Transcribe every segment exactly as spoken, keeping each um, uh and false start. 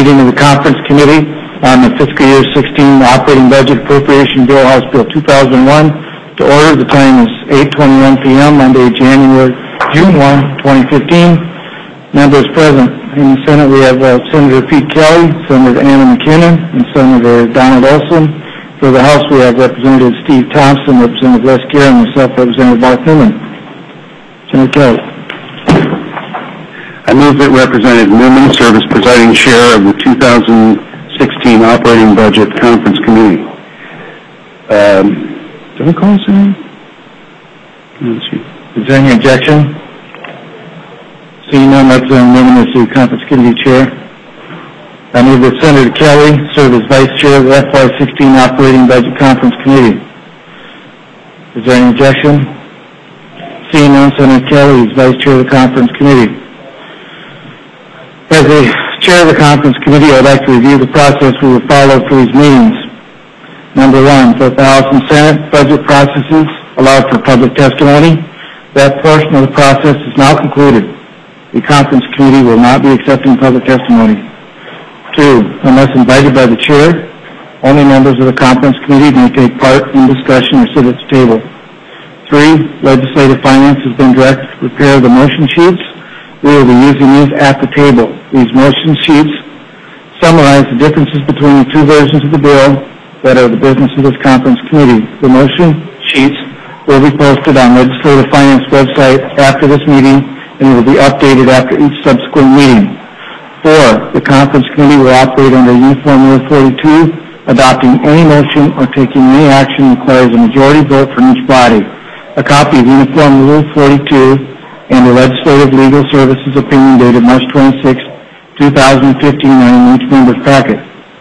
meeting of the Conference Committee on the fiscal year sixteen operating budget appropriation bill, House Bill two thousand one, to order. The time is eight twenty-one p m Monday, January June first, twenty fifteen. Members present. In the Senate, we have uh, Senator Pete Kelly, Senator Anna McKinnon, and Senator Donald Olson. For the House, we have Representative Steve Thompson, Representative Les Gear, and myself, Representative Mark Newman. Senator Kelly. I move that Representative Newman serve as presiding chair of the two thousand sixteen Operating Budget Conference Committee. Um, did I call his name? Let's see. Is there any objection? Seeing none, Representative Newman is the Conference Committee Chair. I move that Senator Kelly serve as Vice Chair of the F Y sixteen Operating Budget Conference Committee. Is there any objection? Seeing none, Senator Kelly is Vice Chair of the Conference Committee. As the Chair of the Conference Committee, I would like to review the process we will follow for these meetings. Number one, both the House and Senate budget processes allow for public testimony. That portion of the process is now concluded. The Conference Committee will not be accepting public testimony. Two, unless invited by the Chair, only members of the Conference Committee may take part in discussion or sit at the table. Three, Legislative Finance has been directed to prepare the motion sheets. We will be using these at the table. These motion sheets summarize the differences between the two versions of the bill that are the business of this Conference Committee. The motion sheets will be posted on Legislative Finance website after this meeting and will be updated after each subsequent meeting. Four, the Conference Committee will operate under Uniform Rule forty-two. Adopting any motion or taking any action requires a majority vote from each body. A copy of Uniform Rule forty-two and the Legislative Legal Services opinion dated March twenty-sixth, two thousand fifteen are in each member's packet.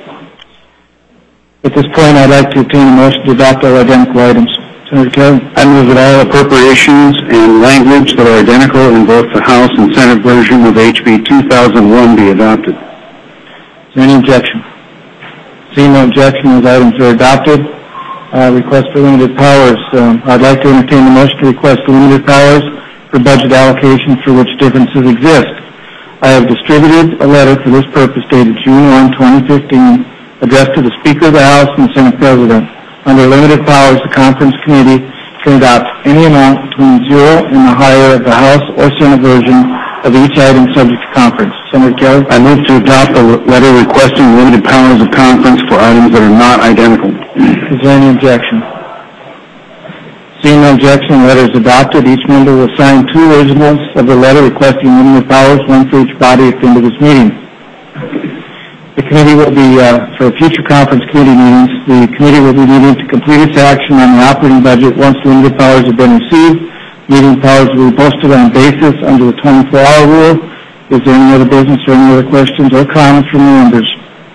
At this point, I'd like to obtain a motion to adopt all identical items. Senator Kelly. I move that all appropriations and language that are identical in both the House and Senate version of H B two thousand one be adopted. Is there any objection? Seeing no objection, those items are adopted. Uh, request for limited powers. Um, I'd like to entertain the motion to request for limited powers for budget allocation for which differences exist. I have distributed a letter for this purpose dated June first, twenty fifteen, addressed to the Speaker of the House and the Senate President. Under limited powers, the Conference Committee can adopt any amount between zero and the higher of the House or Senate version of each item subject to conference. Senator Kelly. I move to adopt a letter requesting limited powers of conference for items that are not identical. Is there any objection? Seeing no objection, the letter is adopted. Each member will sign two originals of the letter requesting limited powers, one for each body at the end of this meeting. The committee will be, uh, for future conference committee meetings, the committee will be meeting to complete its action on the operating budget once limited powers have been received. Meeting powers will be posted on basis under the twenty-four hour rule. Is there any other business or any other questions or comments from the members?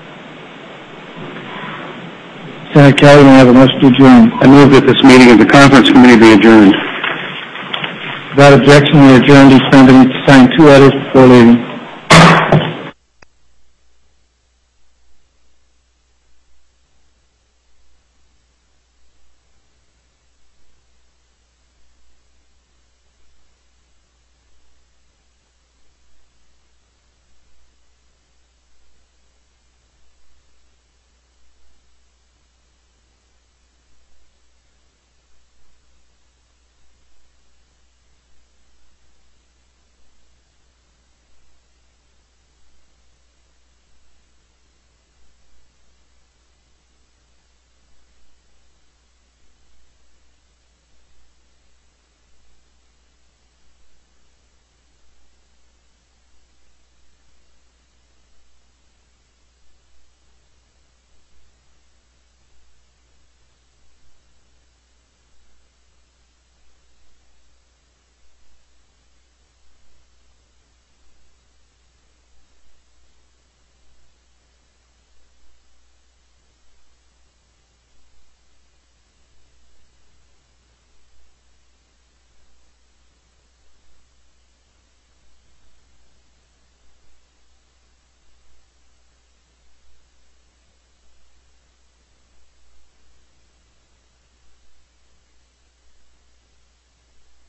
Senator Kelly, may I have a motion to adjourn? I move that this meeting of the Conference Committee be adjourned. Without objection, we adjourn. Each member needs to sign two letters before leaving.